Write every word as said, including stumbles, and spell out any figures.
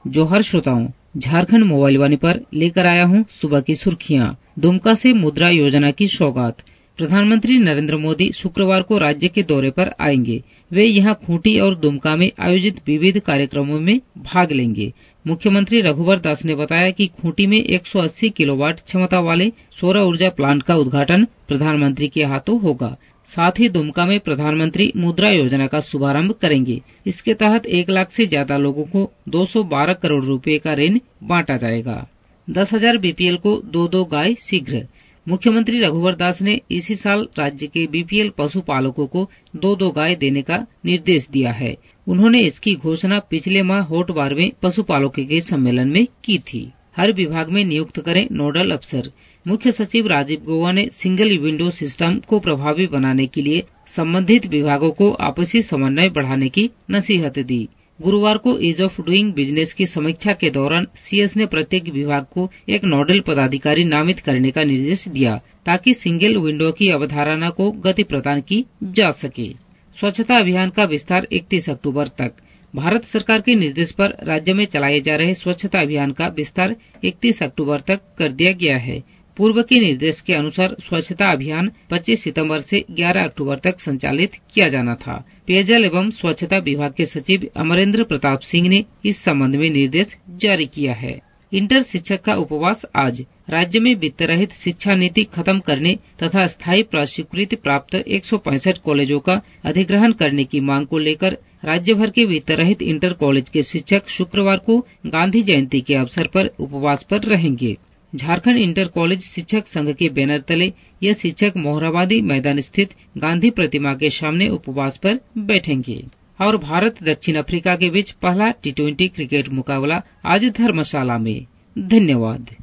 जोहर श्रोताओं, झारखंड मोबाइल वाणी पर लेकर आया हूँ सुबह की सुर्खियां। दुमका से मुद्रा योजना की सौगात। प्रधानमंत्री नरेंद्र मोदी शुक्रवार को राज्य के दौरे पर आएंगे। वे यहां खूंटी और दुमका में आयोजित विविध कार्यक्रमों में भाग लेंगे। मुख्यमंत्री रघुवर दास ने बताया कि खूंटी में एक सौ अस्सी किलोवाट क्षमता वाले सौर ऊर्जा प्लांट का उद्घाटन प्रधानमंत्री के हाथों होगा। साथ ही दुमका में प्रधानमंत्री मुद्रा योजना का शुभारंभ करेंगे। इसके तहत एक लाख से ज्यादा लोगों को दो सौ बारह करोड़ रुपए का ऋण बांटा जाएगा। दस हजार बीपीएल को दो दो गाय शीघ्र। मुख्यमंत्री रघुवर दास ने इसी साल राज्य के बीपीएल पशुपालकों को दो दो गाय देने का निर्देश दिया है। उन्होंने इसकी घोषणा पिछले माह होटवार में पशुपालकों के सम्मेलन में की थी। हर विभाग में नियुक्त करें नोडल अफसर। मुख्य सचिव राजीव गौबा ने सिंगल विंडो सिस्टम को प्रभावी बनाने के लिए संबंधित विभागों को आपसी समन्वय बढ़ाने की नसीहत दी। गुरुवार को ईज ऑफ डूइंग बिजनेस की समीक्षा के दौरान सीएस ने प्रत्येक विभाग को एक नोडल पदाधिकारी नामित करने का निर्देश दिया, ताकि सिंगल विंडो की अवधारणा को गति प्रदान की जा सके। स्वच्छता अभियान का विस्तार इकतीस अक्टूबर तक। भारत सरकार के निर्देश पर राज्य में चलाए जा रहे स्वच्छता अभियान का विस्तार इकतीस अक्टूबर तक कर दिया गया है। पूर्व के निर्देश के अनुसार स्वच्छता अभियान पच्चीस सितंबर से ग्यारह अक्टूबर तक संचालित किया जाना था। पेयजल एवं स्वच्छता विभाग के सचिव अमरेंद्र प्रताप सिंह ने इस संबंध में निर्देश जारी किया है। इंटर शिक्षक का उपवास आज। राज्य में वित्त रहित शिक्षा नीति खत्म करने तथा स्थायी प्रस्वीकृति प्राप्त एक सौ पैंसठ कॉलेजों का अधिग्रहण करने की मांग को लेकर राज्य भर के वित्त रहित इंटर कॉलेज के शिक्षक शुक्रवार को गांधी जयंती के अवसर पर उपवास पर रहेंगे। झारखंड इंटर कॉलेज शिक्षक संघ के बैनर तले ये शिक्षक मोहराबादी मैदान स्थित गांधी प्रतिमा के सामने उपवास पर बैठेंगे। और भारत दक्षिण अफ्रीका के बीच पहला टी ट्वेंटी क्रिकेट मुकाबला आज धर्मशाला में। धन्यवाद।